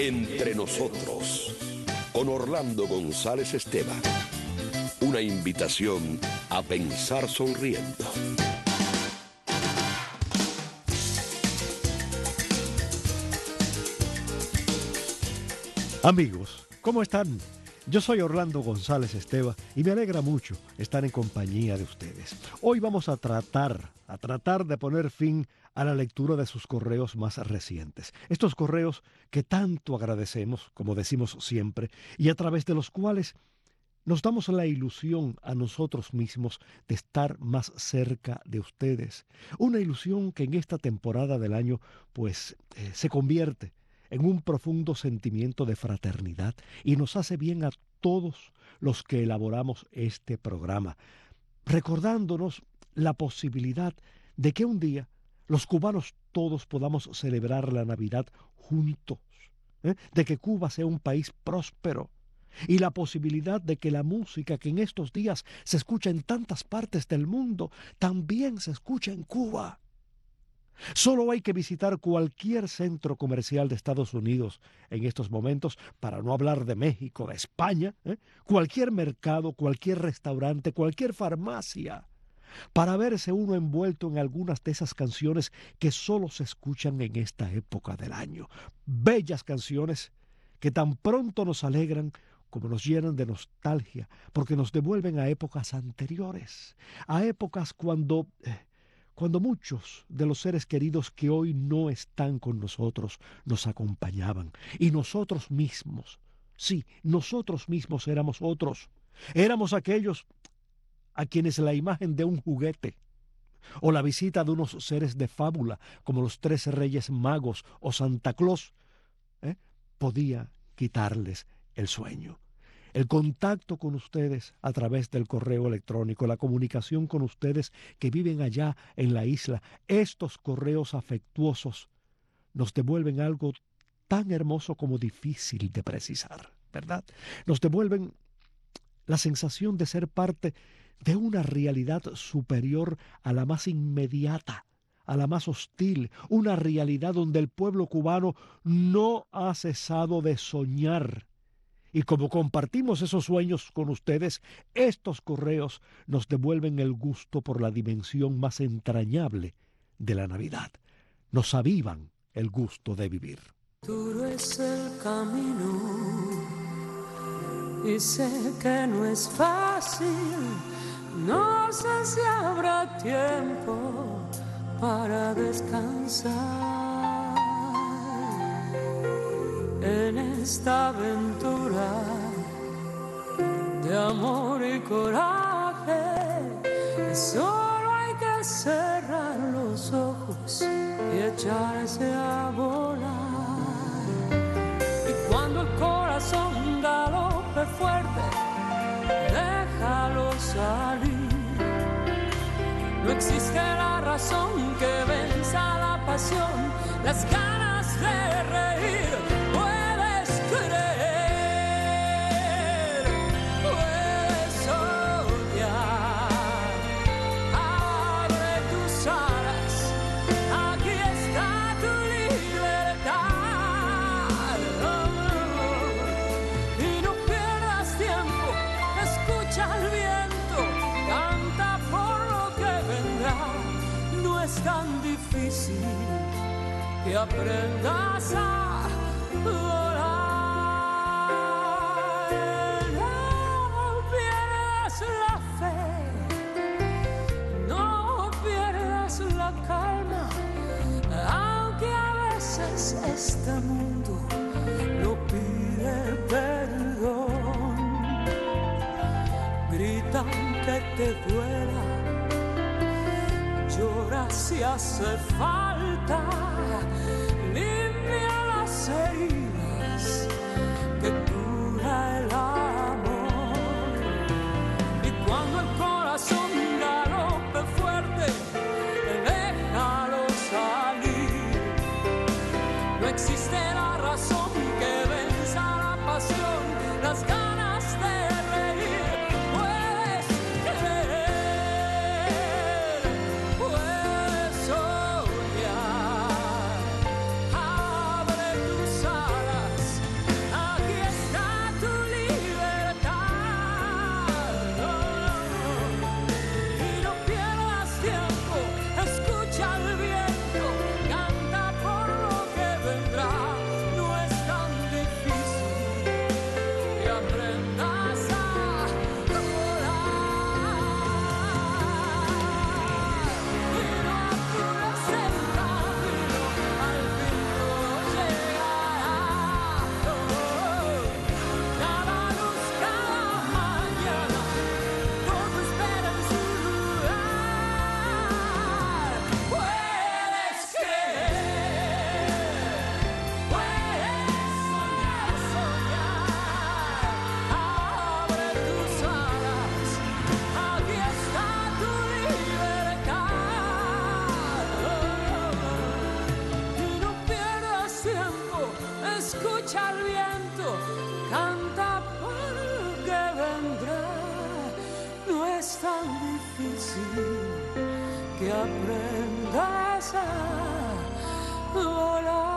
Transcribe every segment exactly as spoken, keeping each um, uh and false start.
Entre nosotros, con Orlando González Esteban. Una invitación a pensar sonriendo. Amigos, ¿cómo están? Yo soy Orlando González Esteban y me alegra mucho estar en compañía de ustedes. Hoy vamos a tratar, a tratar de poner fin a la lectura de sus correos más recientes. Estos correos que tanto agradecemos, como decimos siempre, y a través de los cuales nos damos la ilusión a nosotros mismos de estar más cerca de ustedes. Una ilusión que en esta temporada del año, pues, eh, se convierte en un profundo sentimiento de fraternidad y nos hace bien a todos los que elaboramos este programa, recordándonos la posibilidad de que un día los cubanos todos podamos celebrar la Navidad juntos, ¿eh? de que Cuba sea un país próspero y la posibilidad de que la música que en estos días se escucha en tantas partes del mundo también se escucha en Cuba. Solo hay que visitar cualquier centro comercial de Estados Unidos en estos momentos, para no hablar de México, de España, ¿eh? cualquier mercado, cualquier restaurante, cualquier farmacia, para verse uno envuelto en algunas de esas canciones que solo se escuchan en esta época del año. Bellas canciones que tan pronto nos alegran como nos llenan de nostalgia, porque nos devuelven a épocas anteriores, a épocas cuando... Eh, Cuando muchos de los seres queridos que hoy no están con nosotros nos acompañaban. Y nosotros mismos, sí, nosotros mismos éramos otros. Éramos aquellos a quienes la imagen de un juguete o la visita de unos seres de fábula, como los tres reyes magos o Santa Claus, ¿eh? podía quitarles el sueño. El contacto con ustedes a través del correo electrónico, la comunicación con ustedes que viven allá en la isla, estos correos afectuosos nos devuelven algo tan hermoso como difícil de precisar, ¿verdad? Nos devuelven la sensación de ser parte de una realidad superior a la más inmediata, a la más hostil, una realidad donde el pueblo cubano no ha cesado de soñar. Y como compartimos esos sueños con ustedes, estos correos nos devuelven el gusto por la dimensión más entrañable de la Navidad. Nos avivan el gusto de vivir. Duro es el camino y sé que no es fácil. No sé si habrá tiempo para descansar. En esta aventura de amor y coraje, solo hay que cerrar los ojos y echarse a volar. Y cuando el corazón galope fuerte, déjalo salir. No existe la razón que venza la pasión, las ganas de reír. Que aprendas a volar. No pierdas la fe, no pierdas la calma, aunque a veces este mundo no pide perdón. Grita aunque te duela, llora si hace falta, limpia las heridas que cura el amor. Y cuando el corazón galope fuerte, déjalo salir. No existe la razón que venza la pasión, las ganas de reír. Puedes creer, puedes soñar. Abre tus alas. vendrá. No es tan difícil que aprendas a volar.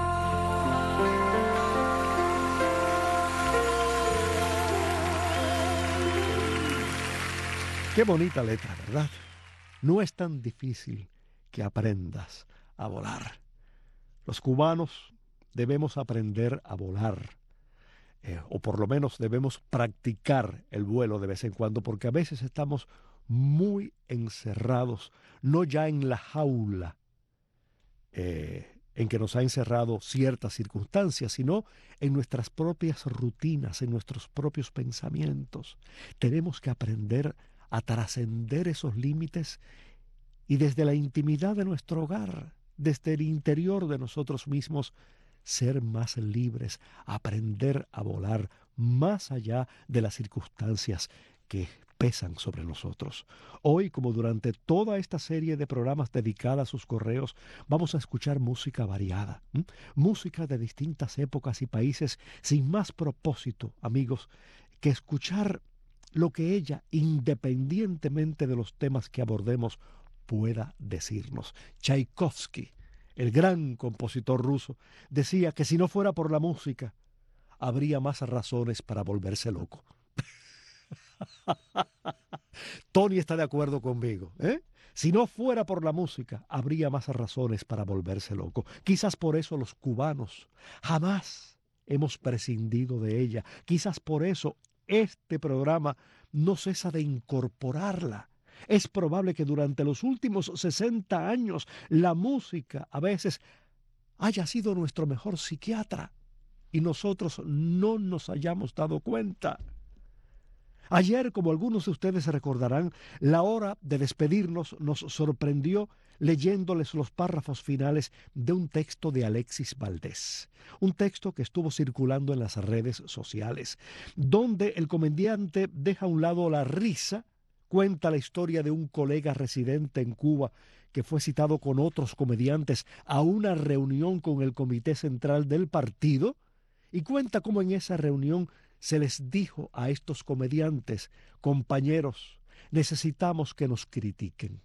Qué bonita letra, ¿verdad? No es tan difícil que aprendas a volar. Los cubanos debemos aprender a volar, eh, o por lo menos debemos practicar el vuelo de vez en cuando, porque a veces estamos muy encerrados, no ya en la jaula eh, en que nos ha encerrado ciertas circunstancias, sino en nuestras propias rutinas, en nuestros propios pensamientos. Tenemos que aprender a trascender esos límites y desde la intimidad de nuestro hogar, desde el interior de nosotros mismos, ser más libres, aprender a volar más allá de las circunstancias que pesan sobre nosotros. Hoy, como durante toda esta serie de programas dedicada a sus correos, vamos a escuchar música variada, ¿m? música de distintas épocas y países, sin más propósito, amigos, que escuchar lo que ella, independientemente de los temas que abordemos, pueda decirnos. Tchaikovsky, el gran compositor ruso, decía que si no fuera por la música, habría más razones para volverse loco. Tony está de acuerdo conmigo, ¿eh? Si no fuera por la música, habría más razones para volverse loco. Quizás por eso los cubanos jamás hemos prescindido de ella. Quizás por eso este programa no cesa de incorporarla. Es probable que durante los últimos sesenta años la música a veces haya sido nuestro mejor psiquiatra y nosotros no nos hayamos dado cuenta. Ayer, como algunos de ustedes recordarán, la hora de despedirnos nos sorprendió leyéndoles los párrafos finales de un texto de Alexis Valdés, un texto que estuvo circulando en las redes sociales, donde el comediante deja a un lado la risa, cuenta la historia de un colega residente en Cuba que fue citado con otros comediantes a una reunión con el Comité Central del partido y cuenta cómo en esa reunión se les dijo a estos comediantes: compañeros, necesitamos que nos critiquen.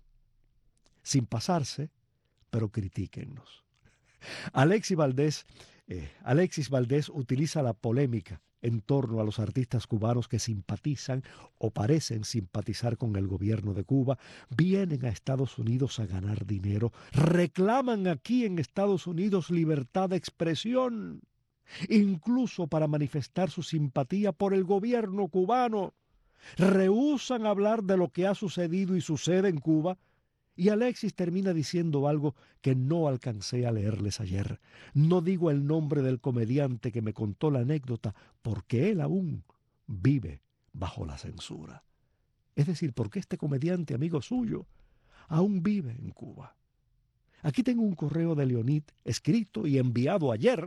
Sin pasarse, pero critíquennos. Alexis Valdés, eh, Alexis Valdés utiliza la polémica en torno a los artistas cubanos que simpatizan o parecen simpatizar con el gobierno de Cuba, vienen a Estados Unidos a ganar dinero, reclaman aquí en Estados Unidos libertad de expresión, incluso para manifestar su simpatía por el gobierno cubano. Rehúsan hablar de lo que ha sucedido y sucede en Cuba, y Alexis termina diciendo algo que no alcancé a leerles ayer. No digo el nombre del comediante que me contó la anécdota porque él aún vive bajo la censura. Es decir, porque este comediante, amigo suyo, aún vive en Cuba. Aquí tengo un correo de Leonid escrito y enviado ayer,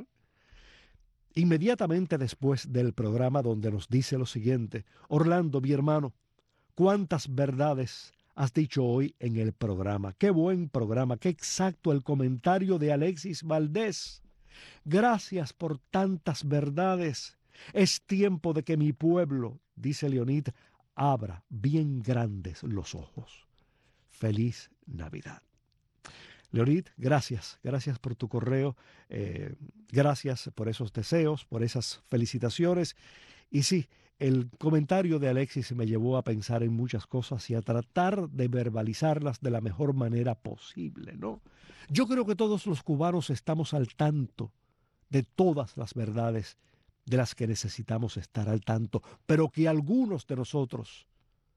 inmediatamente después del programa, donde nos dice lo siguiente: Orlando, mi hermano, cuántas verdades has dicho hoy en el programa. Qué buen programa, qué exacto el comentario de Alexis Valdés. Gracias por tantas verdades. Es tiempo de que mi pueblo, dice Leonid, abra bien grandes los ojos. Feliz Navidad. Leonid, gracias, gracias por tu correo, eh, gracias por esos deseos, por esas felicitaciones. Y sí, el comentario de Alexis me llevó a pensar en muchas cosas y a tratar de verbalizarlas de la mejor manera posible, ¿no? Yo creo que todos los cubanos estamos al tanto de todas las verdades de las que necesitamos estar al tanto, pero que algunos de nosotros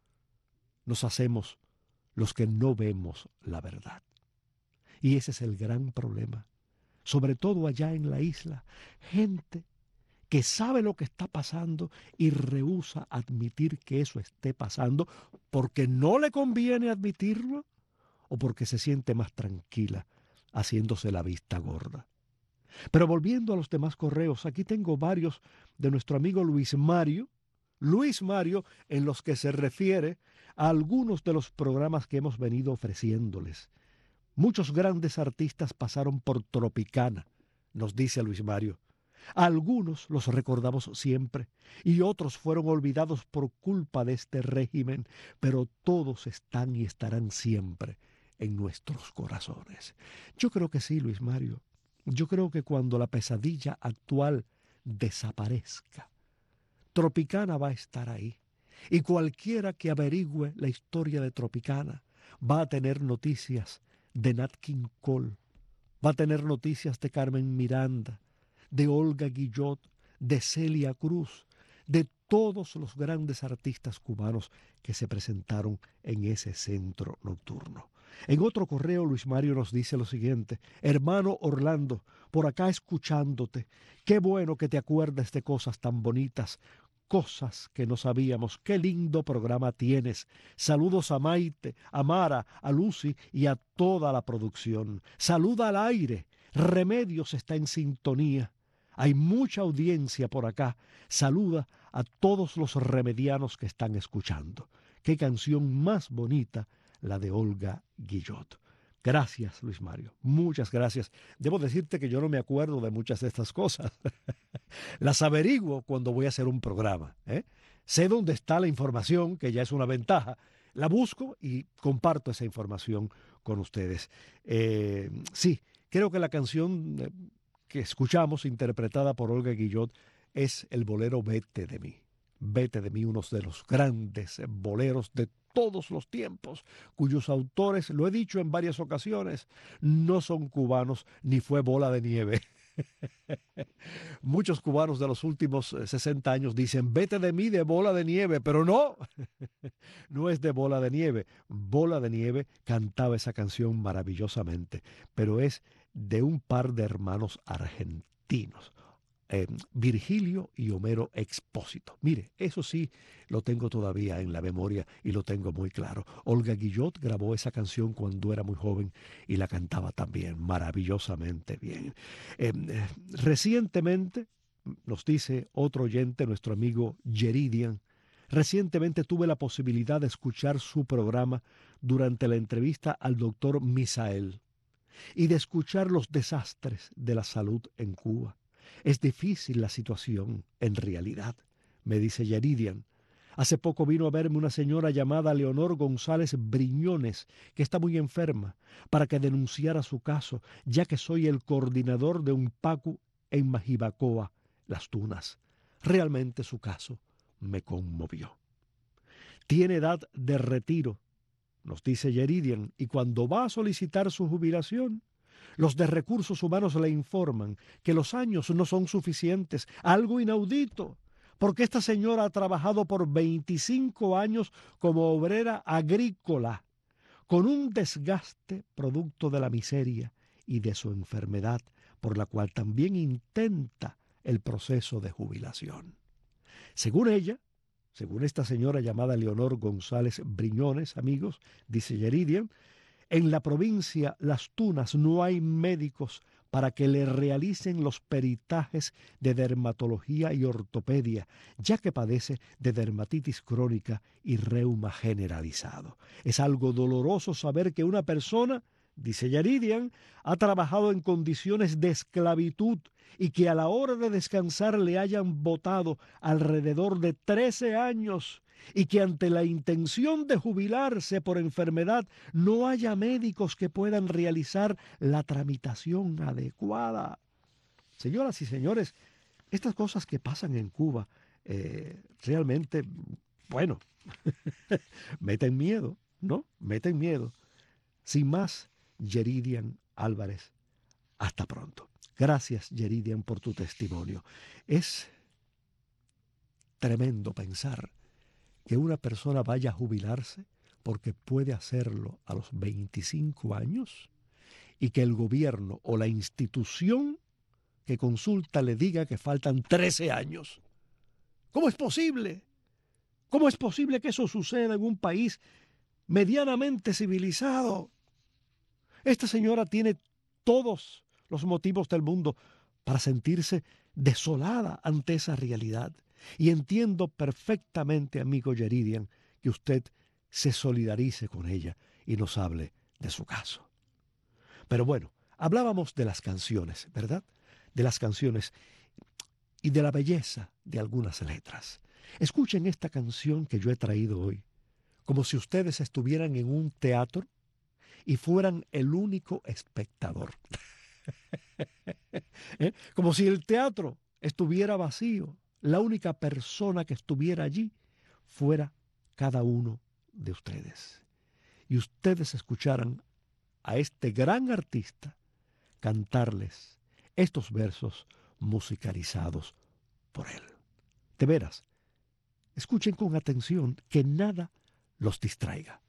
nos hacemos los que no vemos la verdad. Y ese es el gran problema, sobre todo allá en la isla. Gente que sabe lo que está pasando y rehúsa admitir que eso esté pasando porque no le conviene admitirlo o porque se siente más tranquila haciéndose la vista gorda. Pero volviendo a los demás correos, aquí tengo varios de nuestro amigo Luis Mario, Luis Mario, en los que se refiere a algunos de los programas que hemos venido ofreciéndoles. Muchos grandes artistas pasaron por Tropicana, nos dice Luis Mario. Algunos los recordamos siempre y otros fueron olvidados por culpa de este régimen, pero todos están y estarán siempre en nuestros corazones. Yo creo que sí, Luis Mario. Yo creo que cuando la pesadilla actual desaparezca, Tropicana va a estar ahí. Y cualquiera que averigüe la historia de Tropicana va a tener noticias de Nat King Cole, va a tener noticias de Carmen Miranda, de Olga Guillot, de Celia Cruz, de todos los grandes artistas cubanos que se presentaron en ese centro nocturno. En otro correo, Luis Mario nos dice lo siguiente: hermano Orlando, por acá escuchándote, qué bueno que te acuerdes de cosas tan bonitas, cosas que no sabíamos. Qué lindo programa tienes. Saludos a Maite, a Mara, a Lucy y a toda la producción. Saluda al aire. Remedios está en sintonía. Hay mucha audiencia por acá. Saluda a todos los remedianos que están escuchando. Qué canción más bonita, la de Olga Guillot. Gracias, Luis Mario. Muchas gracias. Debo decirte que yo no me acuerdo de muchas de estas cosas. Las averiguo cuando voy a hacer un programa, ¿eh? Sé dónde está la información, que ya es una ventaja. La busco y comparto esa información con ustedes. Eh, sí, creo que la canción que escuchamos, interpretada por Olga Guillot, es el bolero Vete de mí. Vete de mí, uno de los grandes boleros de todos los tiempos, cuyos autores, lo he dicho en varias ocasiones, no son cubanos ni fue Bola de Nieve. Muchos cubanos de los últimos sesenta años dicen Vete de mí de Bola de Nieve, pero no, no es de Bola de Nieve. Bola de Nieve cantaba esa canción maravillosamente, pero es de un par de hermanos argentinos. Eh, Virgilio y Homero Expósito. Mire, eso sí lo tengo todavía en la memoria y lo tengo muy claro. Olga Guillot grabó esa canción cuando era muy joven y la cantaba también maravillosamente bien. Eh, eh, recientemente, nos dice otro oyente, nuestro amigo Yeridian, recientemente tuve la posibilidad de escuchar su programa durante la entrevista al doctor Misael y de escuchar los desastres de la salud en Cuba. Es difícil la situación, en realidad, me dice Yeridian. Hace poco vino a verme una señora llamada Leonor González Briñones, que está muy enferma, para que denunciara su caso, ya que soy el coordinador de un PACU en Majibacoa, Las Tunas. Realmente su caso me conmovió. Tiene edad de retiro, nos dice Yeridian, y cuando va a solicitar su jubilación, los de Recursos Humanos le informan que los años no son suficientes, algo inaudito, porque esta señora ha trabajado por veinticinco años como obrera agrícola, con un desgaste producto de la miseria y de su enfermedad, por la cual también intenta el proceso de jubilación. Según ella, según esta señora llamada Leonor González Briñones, amigos, dice Yeridian, en la provincia Las Tunas no hay médicos para que le realicen los peritajes de dermatología y ortopedia, ya que padece de dermatitis crónica y reuma generalizado. Es algo doloroso saber que una persona, dice Yeridian, ha trabajado en condiciones de esclavitud y que a la hora de descansar le hayan botado alrededor de trece años y que ante la intención de jubilarse por enfermedad no haya médicos que puedan realizar la tramitación adecuada. Señoras y señores, estas cosas que pasan en Cuba eh, realmente, bueno, meten miedo, ¿no? Meten miedo. Sin más, Yeridian Álvarez, hasta pronto. Gracias, Yeridian, por tu testimonio. Es tremendo pensar que una persona vaya a jubilarse porque puede hacerlo a los veinticinco años y que el gobierno o la institución que consulta le diga que faltan trece años. ¿Cómo es posible? ¿Cómo es posible que eso suceda en un país medianamente civilizado? Esta señora tiene todos los motivos del mundo para sentirse desolada ante esa realidad. Y entiendo perfectamente, amigo Yeridian, que usted se solidarice con ella y nos hable de su caso. Pero bueno, hablábamos de las canciones, ¿verdad? De las canciones. y de la belleza de algunas letras. Escuchen esta canción que yo he traído hoy, como si ustedes estuvieran en un teatro y fueran el único espectador. ¿Eh? Como si el teatro estuviera vacío, la única persona que estuviera allí fuera cada uno de ustedes. Y ustedes escucharan a este gran artista cantarles estos versos musicalizados por él. De veras, escuchen con atención, que nada los distraiga.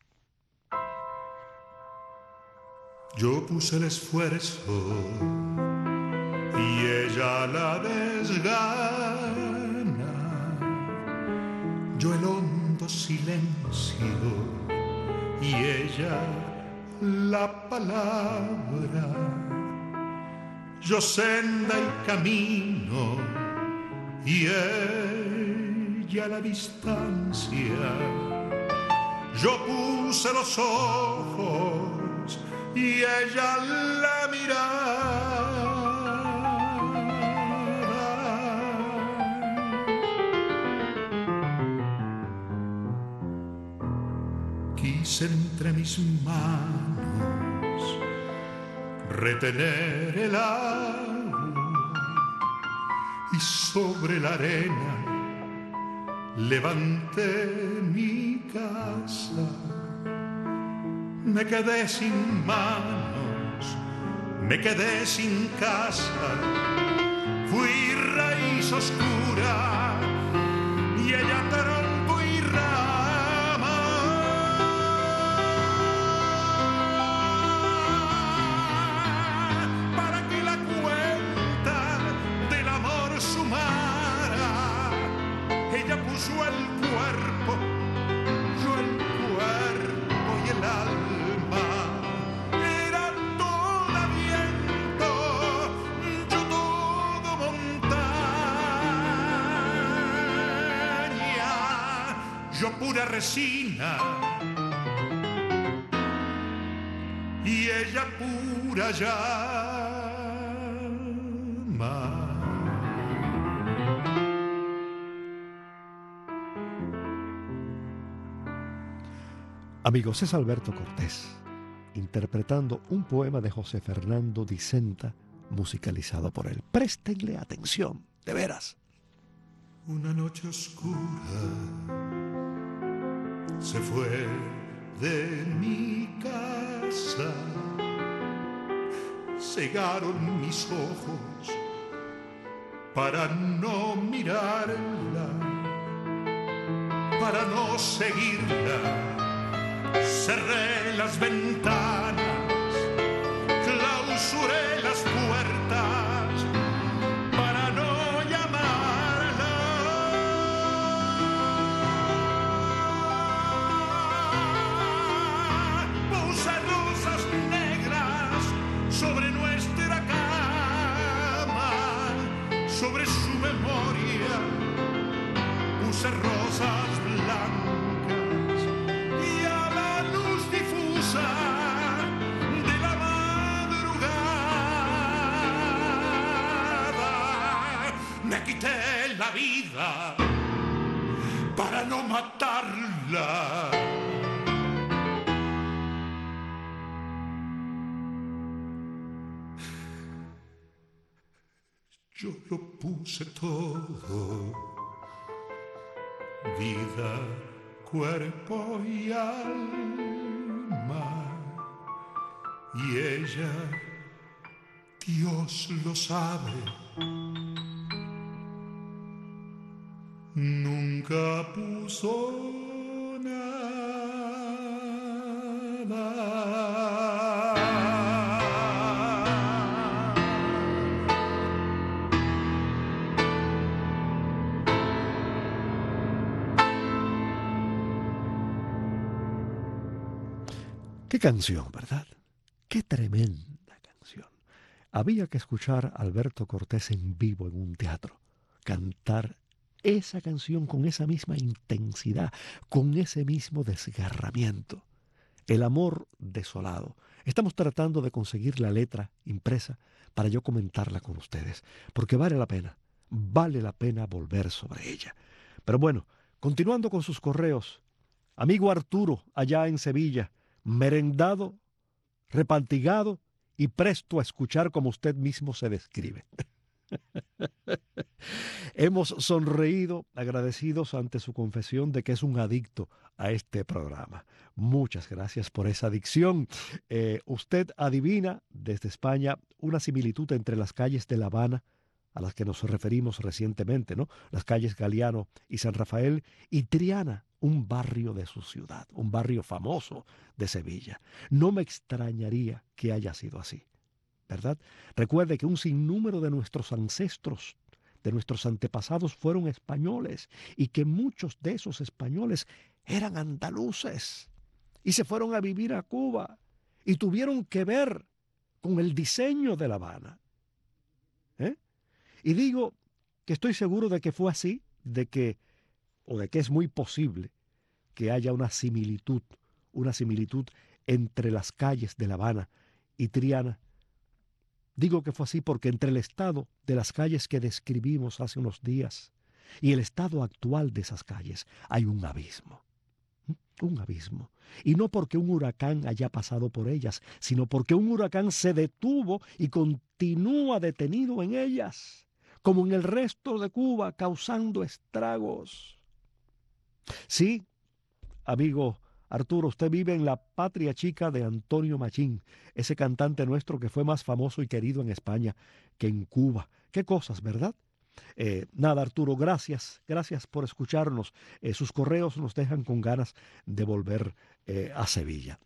Yo puse el esfuerzo y ella la desgana. Yo el hondo silencio y ella la palabra. Yo senda y camino y ella la distancia. Yo puse los ojos y ella la mirada. Quise entre mis manos retener el agua y sobre la arena levanté mi casa. Me quedé sin manos, me quedé sin casa. Fui raíz oscura y ella tronco y rama. Para que la cuenta del amor sumara, ella puso el cuerpo, yo el cuerpo y el alma. Yo pura resina y ella pura llama. Amigos, es Alberto Cortés interpretando un poema de José Fernando Dicenta musicalizado por él. Préstenle atención, de veras. Una noche oscura se fue de mi casa, cegaron mis ojos para no mirarla, para no seguirla. Cerré las ventanas, clausuré las puertas para no llamarla. Puse rosas negras sobre nuestra cama, sobre su memoria puse rosas blancas y a la luz difusa de la madrugada me quité la vida para no matarla. Yo lo puse todo, vida, cuerpo y alma, y ella, Dios lo sabe, nunca puso nada. Qué canción, ¿verdad? Qué tremenda canción. Había que escuchar a Alberto Cortés en vivo en un teatro, cantar esa canción con esa misma intensidad, con ese mismo desgarramiento. El amor desolado. Estamos tratando de conseguir la letra impresa para yo comentarla con ustedes, porque vale la pena, vale la pena volver sobre ella. Pero bueno, continuando con sus correos, amigo Arturo, allá en Sevilla, merendado, repantigado y presto a escuchar como usted mismo se describe. Hemos sonreído, agradecidos ante su confesión de que es un adicto a este programa. Muchas gracias por esa adicción. Eh, usted adivina desde España una similitud entre las calles de La Habana, a las que nos referimos recientemente, ¿no? Las calles Galiano y San Rafael, y Triana, un barrio de su ciudad, un barrio famoso de Sevilla. No me extrañaría que haya sido así, ¿verdad? Recuerde que un sinnúmero de nuestros ancestros, de nuestros antepasados, fueron españoles y que muchos de esos españoles eran andaluces y se fueron a vivir a Cuba y tuvieron que ver con el diseño de La Habana. ¿Eh? Y digo que estoy seguro de que fue así, de que, o de que es muy posible que haya una similitud, una similitud entre las calles de La Habana y Triana. Digo que fue así porque entre el estado de las calles que describimos hace unos días y el estado actual de esas calles hay un abismo. Un abismo. Y no porque un huracán haya pasado por ellas, sino porque un huracán se detuvo y continúa detenido en ellas, como en el resto de Cuba, causando estragos. Sí, amigo Arturo, usted vive en la patria chica de Antonio Machín, ese cantante nuestro que fue más famoso y querido en España que en Cuba. Qué cosas, ¿verdad? Eh, nada, Arturo, gracias, gracias por escucharnos. Eh, sus correos nos dejan con ganas de volver eh, a Sevilla.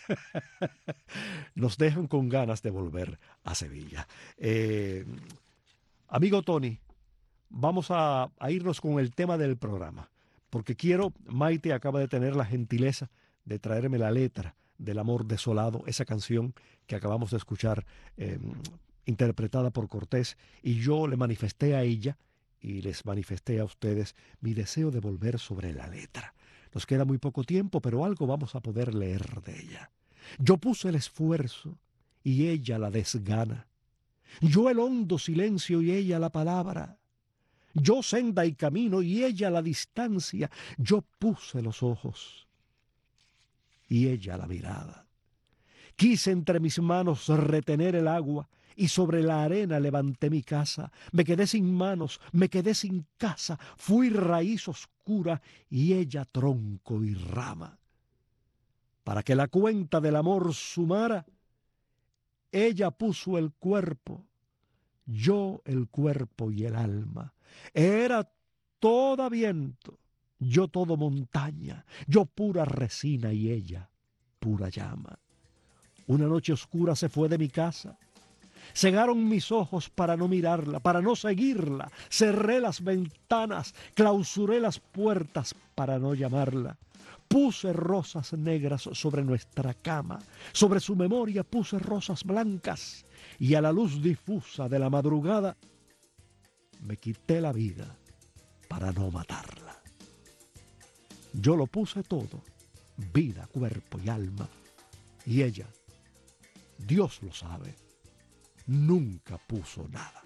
Nos dejan con ganas de volver a Sevilla. Eh, amigo Tony, vamos a, a irnos con el tema del programa, porque quiero, Maite acaba de tener la gentileza de traerme la letra del Amor Desolado, esa canción que acabamos de escuchar, eh, interpretada por Cortés, y yo le manifesté a ella y les manifesté a ustedes mi deseo de volver sobre la letra. Nos queda muy poco tiempo, pero algo vamos a poder leer de ella. Yo puse el esfuerzo y ella la desgana. Yo el hondo silencio y ella la palabra. Yo senda y camino y ella la distancia. Yo puse los ojos y ella la mirada. Quise entre mis manos retener el agua y sobre la arena levanté mi casa. Me quedé sin manos, me quedé sin casa. Fui raíz oscura y ella tronco y rama. Para que la cuenta del amor sumara, ella puso el cuerpo, yo el cuerpo y el alma. Era toda viento, yo todo montaña, yo pura resina y ella pura llama. Una noche oscura se fue de mi casa. Cegaron mis ojos para no mirarla, para no seguirla. Cerré las ventanas, clausuré las puertas para no llamarla. Puse rosas negras sobre nuestra cama, sobre su memoria puse rosas blancas, y a la luz difusa de la madrugada me quité la vida para no matarla. Yo lo puse todo, vida, cuerpo y alma, y ella, Dios lo sabe, nunca puso nada.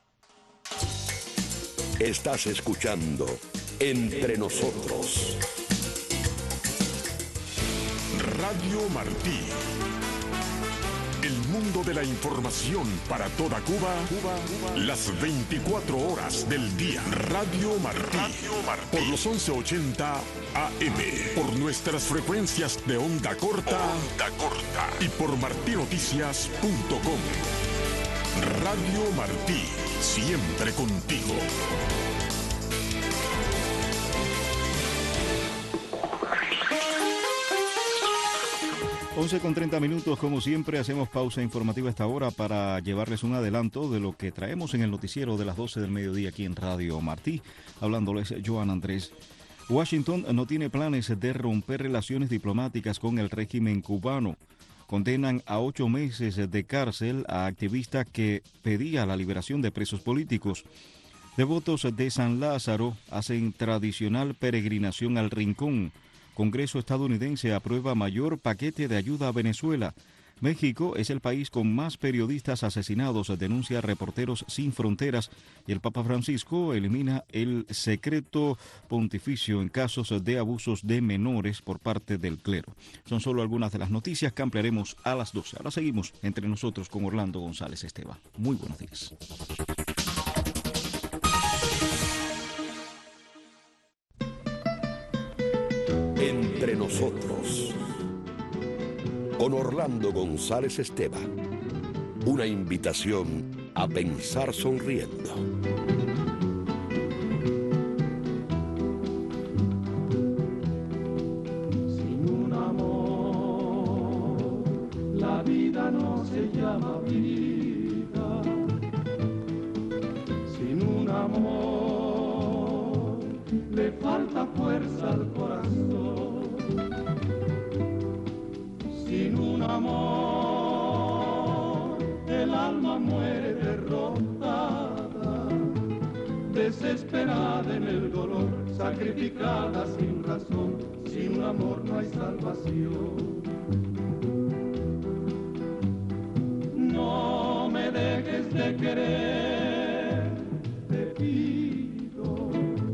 Estás escuchando Entre Nosotros. Radio Martí. El mundo de la información para toda Cuba, Cuba, Cuba. Las veinticuatro horas del día. Radio Martí. Radio Martí. Por los once ochenta A M. Por nuestras frecuencias de onda corta. Onda corta. Y por martí noticias punto com. Radio Martí. Siempre contigo. once con treinta minutos, como siempre, hacemos pausa informativa a esta hora para llevarles un adelanto de lo que traemos en el noticiero de las doce del mediodía aquí en Radio Martí. Hablándoles Joan Andrés. Washington no tiene planes de romper relaciones diplomáticas con el régimen cubano. Condenan a ocho meses de cárcel a activista que pedía la liberación de presos políticos. Devotos de San Lázaro hacen tradicional peregrinación al Rincón. Congreso estadounidense aprueba mayor paquete de ayuda a Venezuela. México es el país con más periodistas asesinados, denuncia Reporteros Sin Fronteras, y el Papa Francisco elimina el secreto pontificio en casos de abusos de menores por parte del clero. Son solo algunas de las noticias que ampliaremos a las doce. Ahora seguimos entre nosotros con Orlando González Esteban. Muy buenos días. Entre nosotros, con Orlando González Esteban, una invitación a pensar sonriendo. Sin un amor, la vida no se llama vida. Sin un amor, le falta fuerza al corazón. Sin un amor, el alma muere derrotada, desesperada en el dolor, sacrificada sin razón. Sin un amor no hay salvación. No me dejes de querer, te pido.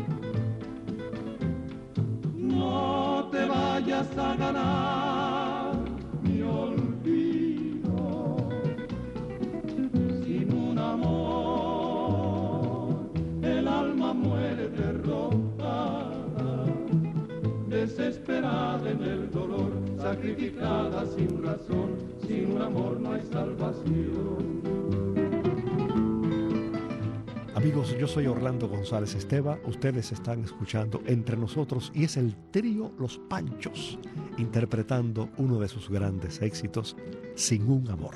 No te vayas a ganar mi olvido. Sin un amor, el alma muere derrotada, desesperada en el dolor, sacrificada sin razón. Sin un amor no hay salvación. Amigos, yo soy Orlando González Esteban, ustedes están escuchando Entre Nosotros y es el trío Los Panchos interpretando uno de sus grandes éxitos, Sin un amor.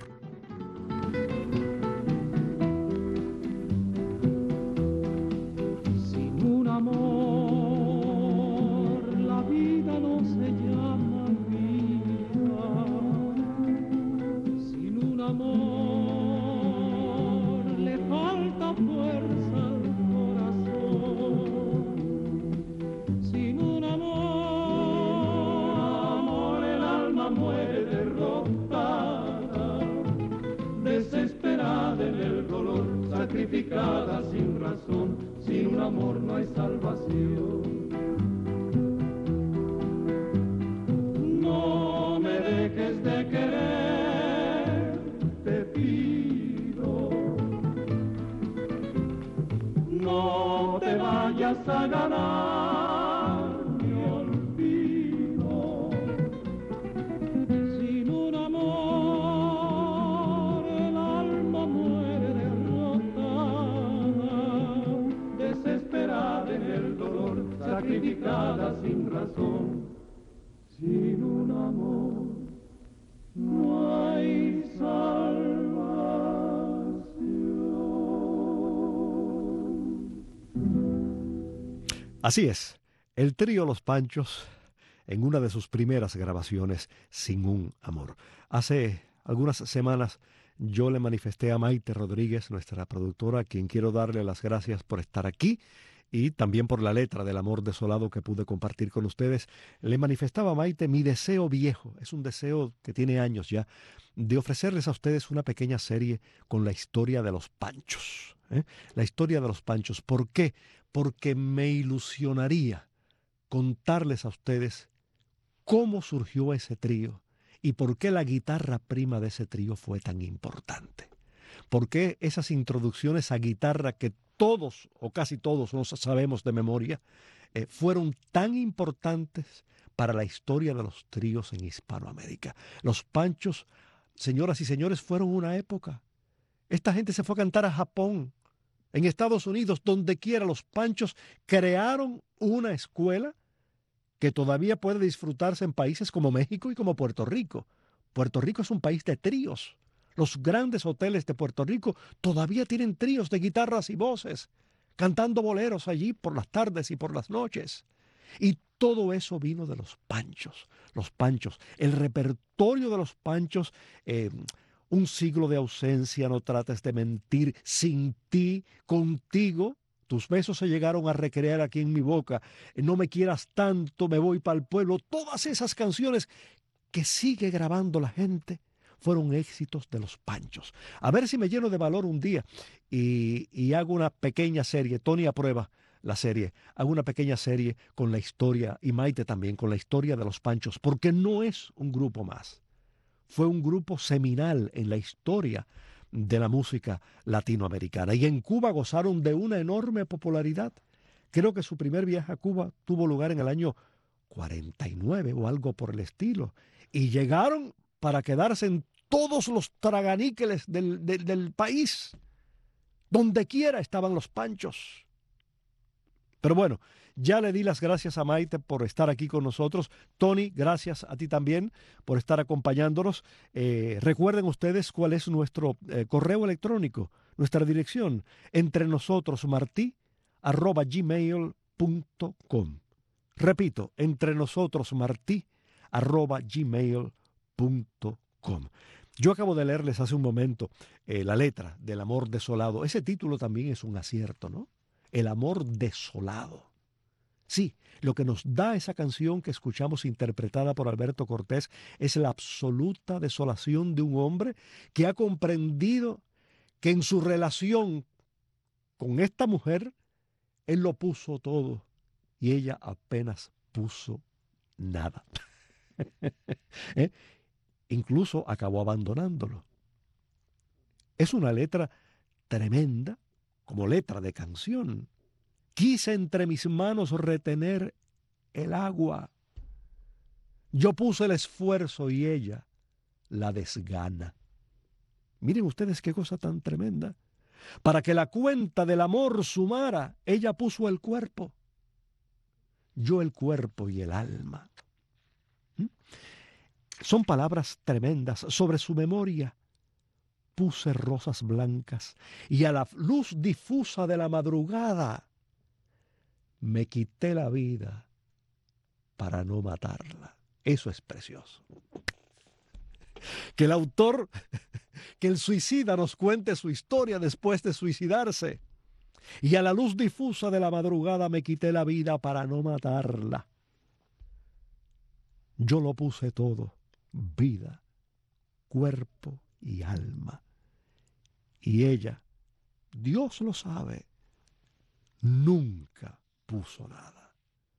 Sin un amor, la vida no se llama vida. Sin un amor, le falta fuerza al corazón. Sin un amor, el alma muere derrotada, desesperada en el dolor, sacrificada sin razón. Sin un amor no hay salvación. No me dejes de querer, te pido. No te vayas a ganar mi olvido. Sin un amor, el alma muere derrotada, desesperada en el dolor, sacrificada sin razón. Sin un amor no hay salvación. Así es, el trío Los Panchos en una de sus primeras grabaciones, Sin un amor. Hace algunas semanas yo le manifesté a Maite Rodríguez, nuestra productora, a quien quiero darle las gracias por estar aquí y también por la letra del Amor Desolado que pude compartir con ustedes. Le manifestaba a Maite mi deseo viejo, es un deseo que tiene años ya, de ofrecerles a ustedes una pequeña serie con la historia de los Panchos. ¿eh? La historia de los Panchos. ¿Por qué? Porque me ilusionaría contarles a ustedes cómo surgió ese trío y por qué la guitarra prima de ese trío fue tan importante. ¿Por qué esas introducciones a guitarra que todos o casi todos nos sabemos de memoria eh, fueron tan importantes para la historia de los tríos en Hispanoamérica? Los Panchos, señoras y señores, fueron una época. Esta gente se fue a cantar a Japón, en Estados Unidos, donde quiera. Los Panchos crearon una escuela que todavía puede disfrutarse en países como México y como Puerto Rico. Puerto Rico es un país de tríos. Los grandes hoteles de Puerto Rico todavía tienen tríos de guitarras y voces, cantando boleros allí por las tardes y por las noches. Y todo eso vino de los Panchos. Los Panchos, el repertorio de los Panchos, eh, Un siglo de ausencia, no trates de mentir, Sin ti, Contigo. Tus besos se llegaron a recrear aquí en mi boca. No me quieras tanto, me voy para el pueblo. Todas esas canciones que sigue grabando la gente fueron éxitos de los Panchos. A ver si me lleno de valor un día y, y hago una pequeña serie. Tony aprueba la serie. Hago una pequeña serie con la historia, y Maite también, con la historia de los Panchos, porque no es un grupo más. Fue un grupo seminal en la historia de la música latinoamericana. Y en Cuba gozaron de una enorme popularidad. Creo que su primer viaje a Cuba tuvo lugar en el año cuarenta y nueve o algo por el estilo. Y llegaron para quedarse en todos los traganíqueles del, del, del país. Donde quiera estaban los Panchos. Pero bueno, ya le di las gracias a Maite por estar aquí con nosotros. Tony, gracias a ti también por estar acompañándonos. Eh, recuerden ustedes cuál es nuestro eh, correo electrónico, nuestra dirección, entre nosotros martí arroba gmail punto com. Repito, entre nosotros martí arroba gmail punto com. Yo acabo de leerles hace un momento eh, la letra del Amor Desolado. Ese título también es un acierto, ¿no? El amor desolado. Sí, lo que nos da esa canción que escuchamos interpretada por Alberto Cortés es la absoluta desolación de un hombre que ha comprendido que en su relación con esta mujer, él lo puso todo y ella apenas puso nada. ¿Eh? Incluso acabó abandonándolo. Es una letra tremenda, como letra de canción. Quise entre mis manos retener el agua. Yo puse el esfuerzo y ella la desgana. Miren ustedes qué cosa tan tremenda. Para que la cuenta del amor sumara, ella puso el cuerpo. Yo el cuerpo y el alma. ¿Mm? Son palabras tremendas. Sobre su memoria puse rosas blancas y a la luz difusa de la madrugada me quité la vida para no matarla. Eso es precioso. Que el autor, que el suicida nos cuente su historia después de suicidarse. Y a la luz difusa de la madrugada me quité la vida para no matarla. Yo lo puse todo, vida, cuerpo y alma. Y ella, Dios lo sabe, nunca puso nada.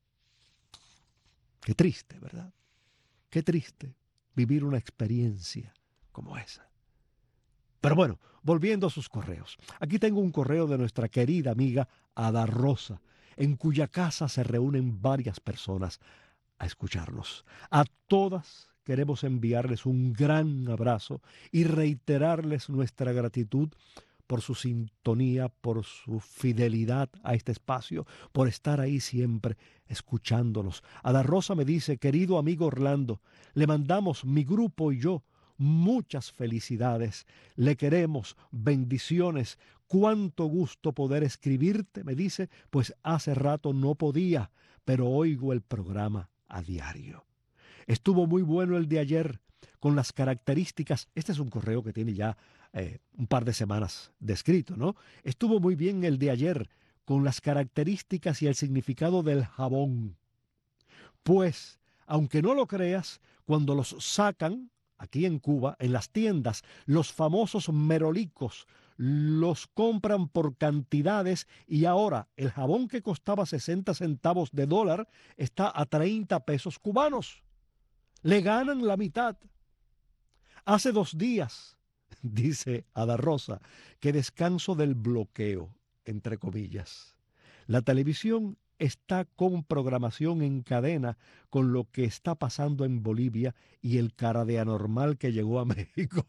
Qué triste, ¿verdad? Qué triste vivir una experiencia como esa. Pero bueno, volviendo a sus correos. Aquí tengo un correo de nuestra querida amiga Ada Rosa, en cuya casa se reúnen varias personas a escucharnos. A todas queremos enviarles un gran abrazo y reiterarles nuestra gratitud por su sintonía, por su fidelidad a este espacio, por estar ahí siempre escuchándonos. Ada Rosa me dice: querido amigo Orlando, le mandamos, mi grupo y yo, muchas felicidades, le queremos, bendiciones, cuánto gusto poder escribirte, me dice, pues hace rato no podía, pero oigo el programa a diario. Estuvo muy bueno el de ayer, con las características, este es un correo que tiene ya eh, un par de semanas de escrito, ¿no? Estuvo muy bien el de ayer, con las características y el significado del jabón. Pues, aunque no lo creas, cuando los sacan, aquí en Cuba, en las tiendas, los famosos merolicos los compran por cantidades y ahora el jabón que costaba sesenta centavos de dólar está a treinta pesos cubanos. Le ganan la mitad. Hace dos días, dice Ada Rosa, que descanso del bloqueo, entre comillas. La televisión está con programación en cadena con lo que está pasando en Bolivia y el cara de anormal que llegó a México.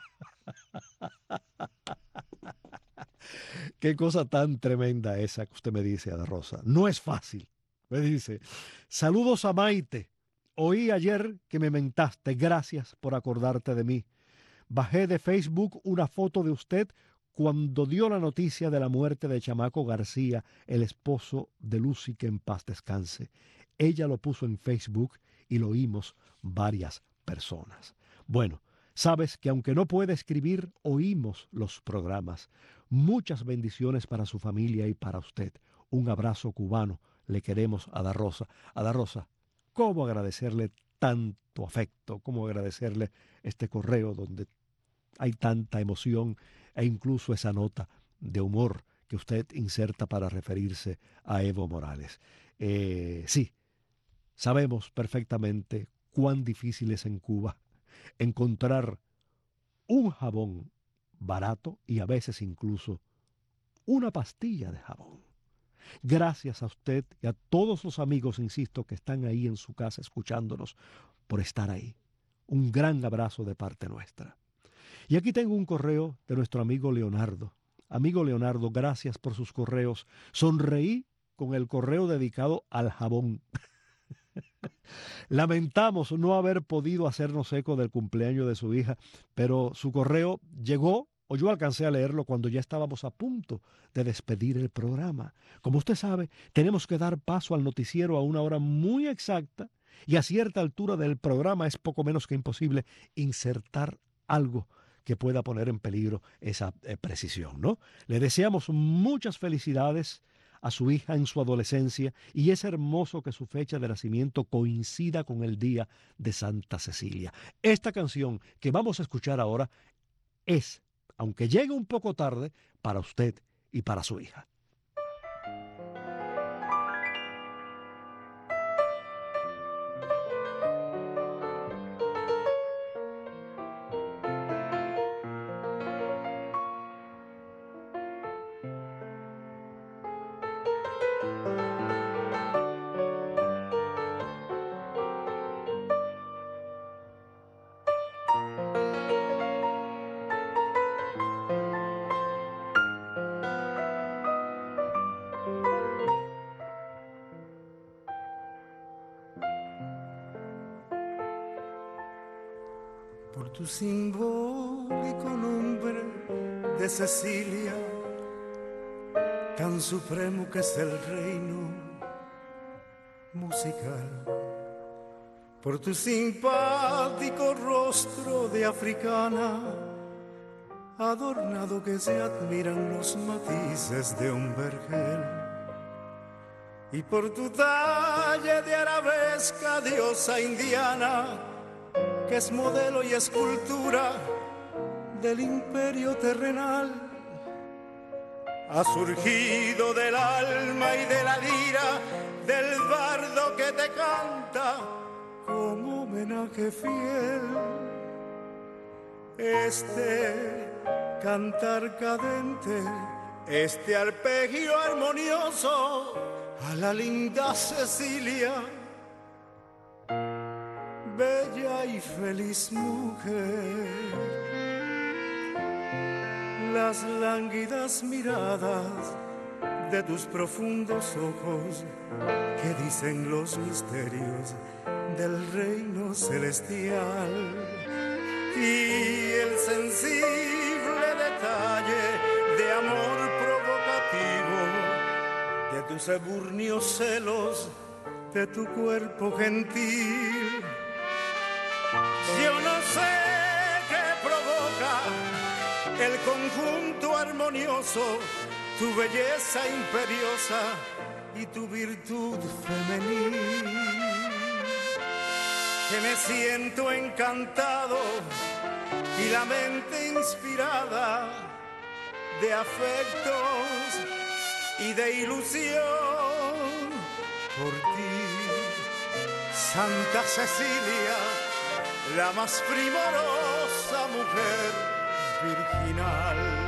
Qué cosa tan tremenda esa que usted me dice, Ada Rosa. No es fácil. Me dice: saludos a Maite. Oí ayer que me mentaste. Gracias por acordarte de mí. Bajé de Facebook una foto de usted cuando dio la noticia de la muerte de Chamaco García, el esposo de Lucy, que en paz descanse. Ella lo puso en Facebook y lo oímos varias personas. Bueno, sabes que aunque no puede escribir, oímos los programas. Muchas bendiciones para su familia y para usted. Un abrazo cubano. Le queremos, Ada Rosa. Ada Rosa, ¿cómo agradecerle tanto afecto, cómo agradecerle este correo donde hay tanta emoción e incluso esa nota de humor que usted inserta para referirse a Evo Morales. Eh, sí, sabemos perfectamente cuán difícil es en Cuba encontrar un jabón barato y a veces incluso una pastilla de jabón. Gracias a usted y a todos los amigos, insisto, que están ahí en su casa escuchándonos, por estar ahí. Un gran abrazo de parte nuestra. Y aquí tengo un correo de nuestro amigo Leonardo. Amigo Leonardo, gracias por sus correos. Sonreí con el correo dedicado al jabón. Lamentamos no haber podido hacernos eco del cumpleaños de su hija, pero su correo llegó, o yo alcancé a leerlo cuando ya estábamos a punto de despedir el programa. Como usted sabe, tenemos que dar paso al noticiero a una hora muy exacta y a cierta altura del programa es poco menos que imposible insertar algo que pueda poner en peligro esa eh, precisión, ¿no? Le deseamos muchas felicidades a su hija en su adolescencia y es hermoso que su fecha de nacimiento coincida con el día de Santa Cecilia. Esta canción que vamos a escuchar ahora es, aunque llegue un poco tarde, para usted y para su hija. Por tu simbólico nombre de Cecilia, tan supremo que es el reino musical. Por tu simpático rostro de africana, adornado que se admiran los matices de un vergel. Y por tu talle de arabesca diosa indiana, que es modelo y escultura del imperio terrenal. Ha surgido del alma y de la lira del bardo que te canta como homenaje fiel. Este cantar cadente, este arpegio armonioso a la linda Cecilia, bella y feliz mujer. Las lánguidas miradas de tus profundos ojos que dicen los misterios del reino celestial, y el sensible detalle de amor provocativo de tus eburnios celos, de tu cuerpo gentil. Yo no sé qué provoca el conjunto armonioso, tu belleza imperiosa y tu virtud femenil, que me siento encantado y la mente inspirada de afectos y de ilusión por ti, Santa Cecilia, la más primorosa mujer virginal.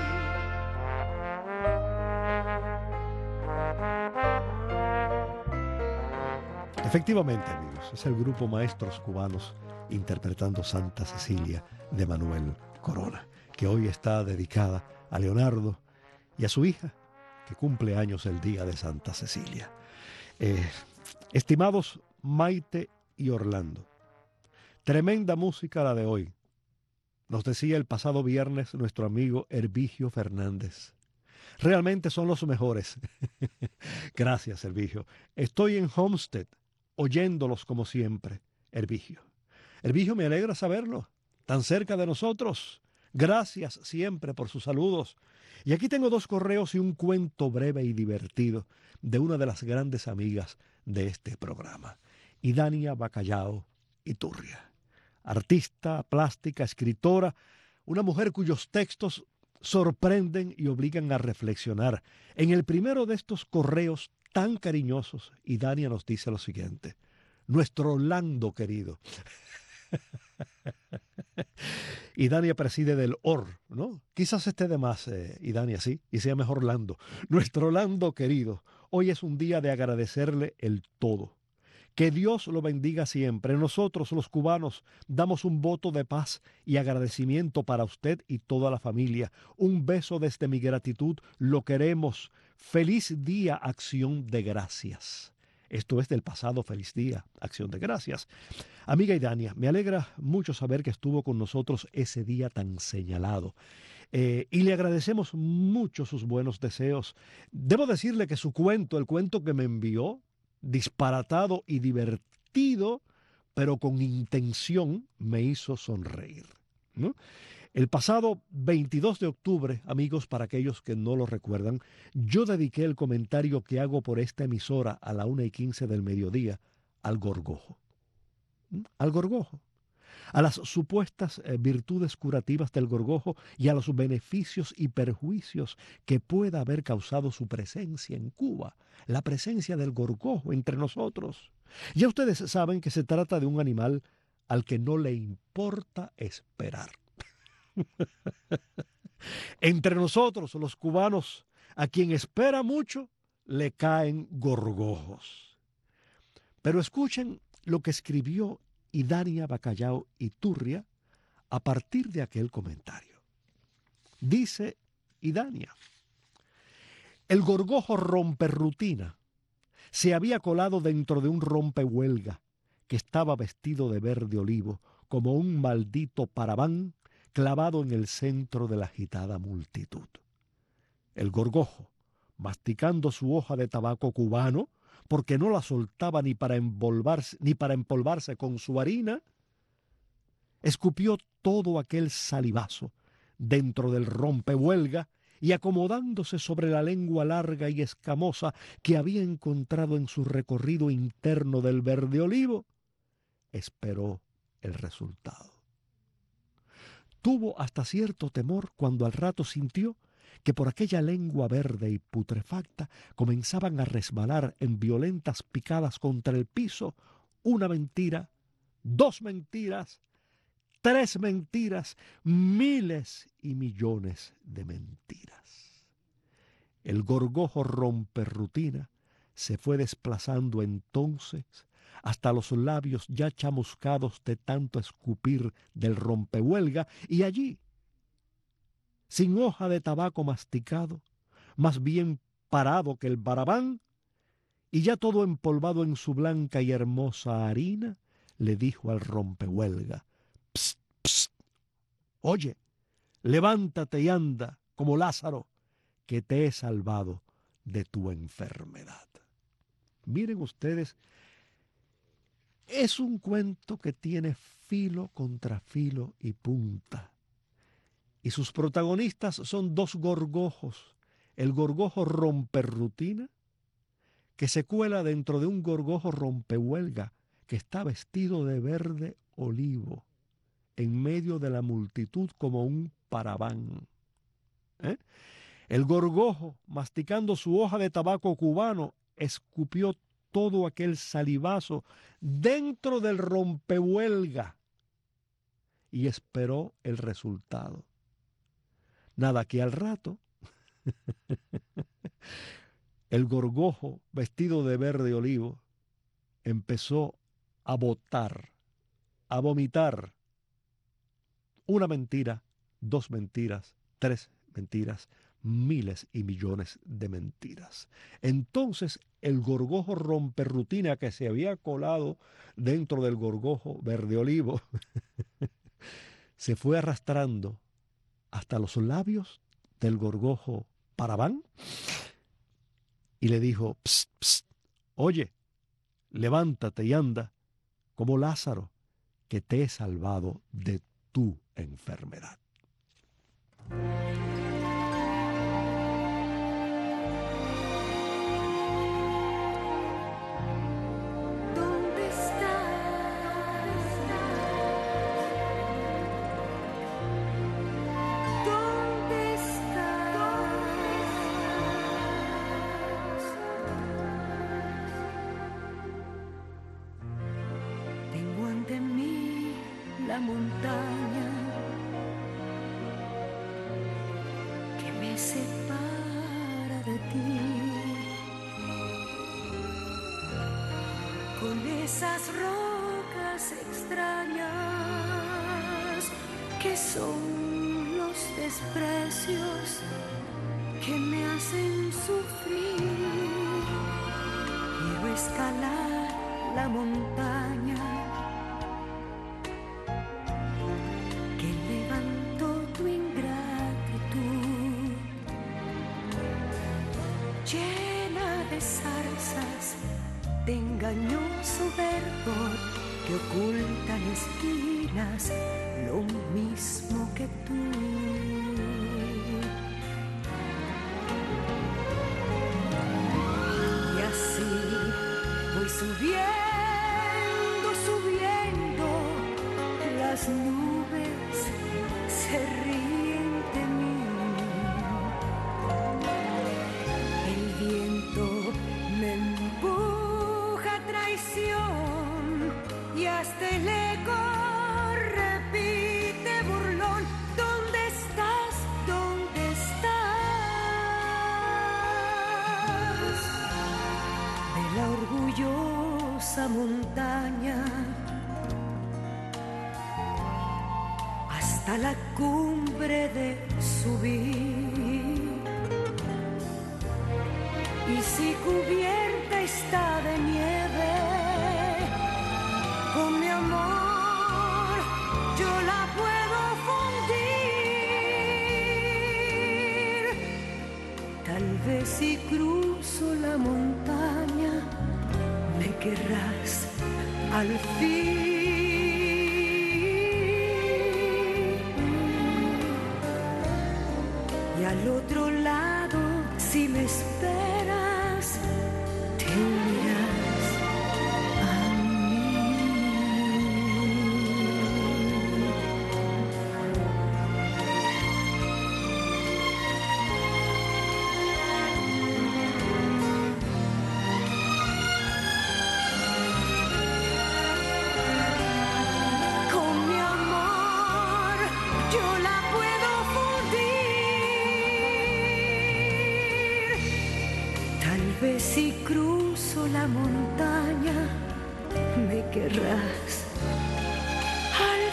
Efectivamente, amigos, es el grupo Maestros Cubanos interpretando Santa Cecilia de Manuel Corona, que hoy está dedicada a Leonardo y a su hija, que cumple años el día de Santa Cecilia. Eh, estimados Maite y Orlando, tremenda música la de hoy. Nos decía el pasado viernes nuestro amigo Hervigio Fernández. Realmente son los mejores. Gracias, Hervigio. Estoy en Homestead, oyéndolos como siempre, Hervigio. Hervigio, me alegra saberlo, tan cerca de nosotros. Gracias siempre por sus saludos. Y aquí tengo dos correos y un cuento breve y divertido de una de las grandes amigas de este programa, Idania Bacallao, Iturria. Artista, plástica, escritora, una mujer cuyos textos sorprenden y obligan a reflexionar. En el primero de estos correos tan cariñosos, Idania nos dice lo siguiente: nuestro Orlando querido. Idania preside del O R, ¿no? Quizás esté de más, eh, Idania, sí, y sea mejor Orlando. Nuestro Orlando querido, hoy es un día de agradecerle el todo. Que Dios lo bendiga siempre. Nosotros, los cubanos, damos un voto de paz y agradecimiento para usted y toda la familia. Un beso desde mi gratitud. Lo queremos. Feliz día, Acción de Gracias. Esto es del pasado Feliz Día, Acción de Gracias. Amiga Idania, me alegra mucho saber que estuvo con nosotros ese día tan señalado. Eh, y le agradecemos mucho sus buenos deseos. Debo decirle que su cuento, el cuento que me envió, disparatado y divertido, pero con intención, me hizo sonreír, ¿no? El pasado veintidós de octubre, amigos, para aquellos que no lo recuerdan, yo dediqué el comentario que hago por esta emisora a la una y quince del mediodía al gorgojo. ¿Mm? Al gorgojo. A las supuestas eh, virtudes curativas del gorgojo y a los beneficios y perjuicios que pueda haber causado su presencia en Cuba, la presencia del gorgojo entre nosotros. Ya ustedes saben que se trata de un animal al que no le importa esperar. Entre nosotros, los cubanos, a quien espera mucho, le caen gorgojos. Pero escuchen lo que escribió Idania Bacallao Iturria a partir de aquel comentario. Dice Idania: el gorgojo romperrutina se había colado dentro de un rompehuelga que estaba vestido de verde olivo como un maldito paraván clavado en el centro de la agitada multitud. El gorgojo, masticando su hoja de tabaco cubano, porque no la soltaba ni para empolvarse, ni para empolvarse con su harina, escupió todo aquel salivazo dentro del rompehuelga y acomodándose sobre la lengua larga y escamosa que había encontrado en su recorrido interno del verde olivo, esperó el resultado. Tuvo hasta cierto temor cuando al rato sintió que por aquella lengua verde y putrefacta comenzaban a resbalar en violentas picadas contra el piso una mentira, dos mentiras, tres mentiras, miles y millones de mentiras. El gorgojo romperrutina se fue desplazando entonces hasta los labios ya chamuscados de tanto escupir del rompehuelga, y allí, sin hoja de tabaco masticado, más bien parado que el barabán, y ya todo empolvado en su blanca y hermosa harina, le dijo al rompehuelga: «Psst, psst, oye, levántate y anda como Lázaro, que te he salvado de tu enfermedad». Miren ustedes, es un cuento que tiene filo contra filo y punta. Y sus protagonistas son dos gorgojos. El gorgojo romperrutina, que se cuela dentro de un gorgojo rompehuelga, que está vestido de verde olivo, en medio de la multitud como un paraván. ¿Eh? El gorgojo, masticando su hoja de tabaco cubano, escupió todo aquel salivazo dentro del rompehuelga y esperó el resultado. Nada, que al rato el gorgojo vestido de verde olivo empezó a botar, a vomitar una mentira, dos mentiras, tres mentiras, miles y millones de mentiras. Entonces el gorgojo romperrutina, que se había colado dentro del gorgojo verde olivo, se fue arrastrando hasta los labios del gorgojo paraván y le dijo: «Psst, psst, oye, levántate y anda como Lázaro, que te he salvado de tu enfermedad». ¿Dónde estás? la montaña que me separa de ti. Con esas rocas extrañas que son los desprecios que me hacen sufrir. Quiero escalar la montaña que levantó tu ingratitud, llena de zarzas, de engañoso verdor que ocultan esquinas lo mismo que tú. Y así voy subiendo, subiendo, las nubes se ríen de mí. El viento me empuja a traición y hasta el eco repite burlón: ¿dónde estás? ¿Dónde estás? De la orgullosa montaña hasta la cumbre de subir. Y si cubierta está de nieve, con mi amor yo la puedo fundir. Tal vez si cruzo la montaña me querrás al fin. Y al otro lado, si me esperas, te unirás a con mi amor yo la puedo fundir. Tal vez si cruzo la montaña me querrás al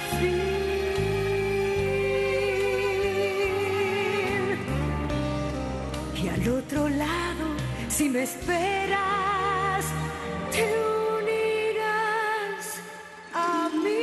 fin. Y al otro lado, si me esperas, te unirás a mí.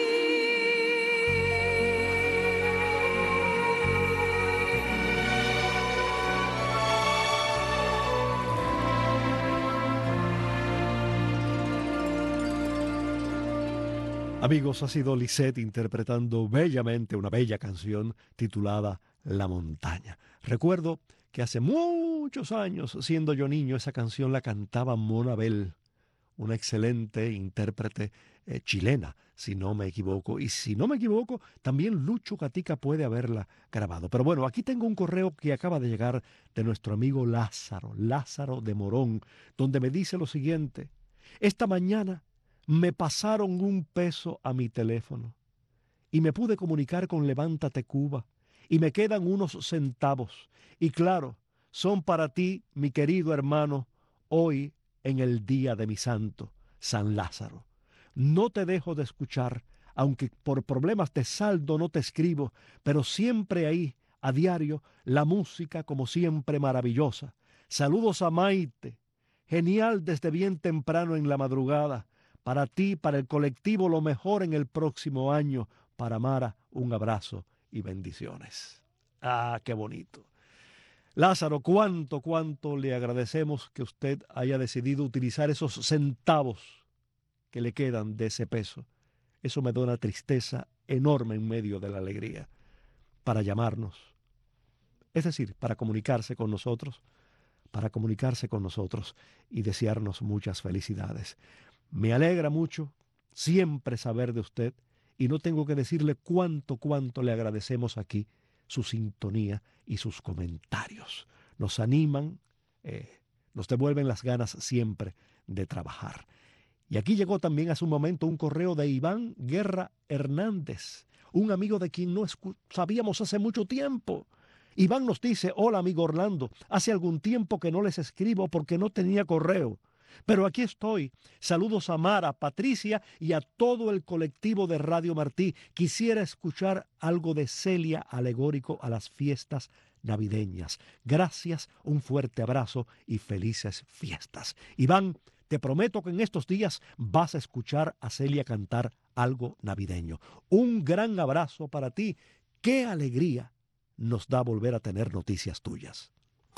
Amigos, ha sido Lisette interpretando bellamente una bella canción titulada La Montaña. Recuerdo que hace muchos años, siendo yo niño, esa canción la cantaba Mona Bell, una excelente intérprete eh, chilena, si no me equivoco. Y si no me equivoco, también Lucho Gatica puede haberla grabado. Pero bueno, aquí tengo un correo que acaba de llegar de nuestro amigo Lázaro, Lázaro de Morón, donde me dice lo siguiente: esta mañana me pasaron un peso a mi teléfono y me pude comunicar con Levántate Cuba y me quedan unos centavos. Y claro, son para ti, mi querido hermano, hoy en el día de mi santo, San Lázaro. No te dejo de escuchar, aunque por problemas de saldo no te escribo, pero siempre ahí, a diario, la música como siempre maravillosa. Saludos a Maite, genial desde bien temprano en la madrugada. Para ti, para el colectivo, lo mejor en el próximo año. Para Mara, un abrazo y bendiciones. Ah, qué bonito. Lázaro, cuánto, cuánto le agradecemos que usted haya decidido utilizar esos centavos que le quedan de ese peso. Eso me da una tristeza enorme en medio de la alegría, para llamarnos. Es decir, para comunicarse con nosotros, para comunicarse con nosotros y desearnos muchas felicidades. Me alegra mucho siempre saber de usted y no tengo que decirle cuánto, cuánto le agradecemos aquí su sintonía y sus comentarios. Nos animan, eh, nos devuelven las ganas siempre de trabajar. Y aquí llegó también hace un momento un correo de Iván Guerra Hernández, un amigo de quien no sabíamos hace mucho tiempo. Iván nos dice: hola amigo Orlando, hace algún tiempo que no les escribo porque no tenía correo, pero aquí estoy. Saludos a Mara, Patricia y a todo el colectivo de Radio Martí. Quisiera escuchar algo de Celia alegórico a las fiestas navideñas. Gracias, un fuerte abrazo y felices fiestas. Iván, te prometo que en estos días vas a escuchar a Celia cantar algo navideño. Un gran abrazo para ti. Qué alegría nos da volver a tener noticias tuyas.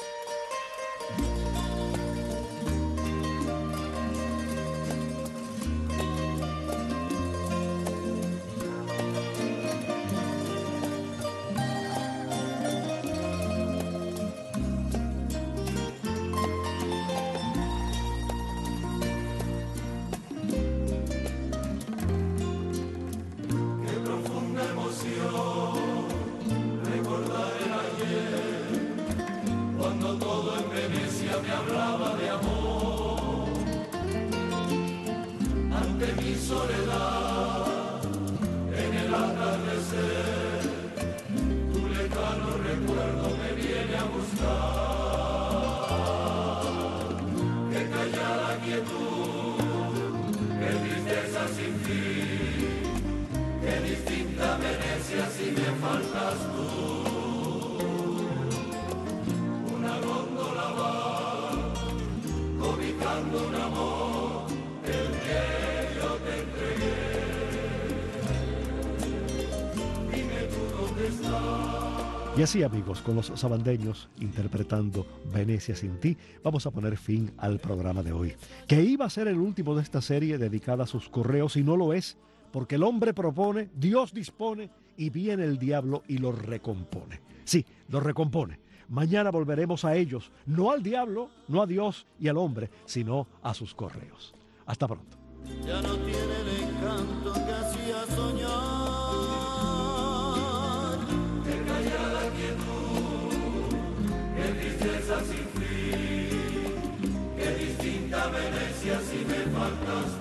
Y así, amigos, con los sabandeños interpretando Venecia sin ti, vamos a poner fin al programa de hoy, que iba a ser el último de esta serie dedicada a sus correos, y no lo es, porque el hombre propone, Dios dispone, y viene el diablo y lo recompone. Sí, lo recompone. Mañana volveremos a ellos, no al diablo, no a Dios y al hombre, sino a sus correos. Hasta pronto. Ya no tiene el encanto que hacía soñar. Qué tristeza sin fin, qué distinta Venecia si me faltas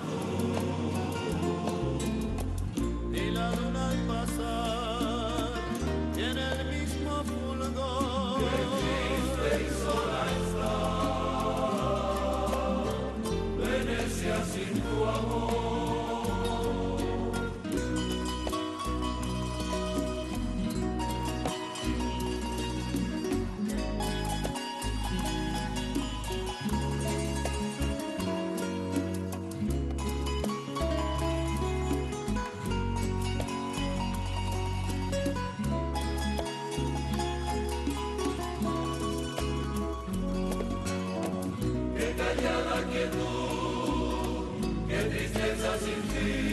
tú. Y la luna al pasar tiene el mismo fulgor. Qué triste y sola está Venecia sin tu amor. Qué tristeza sin fin.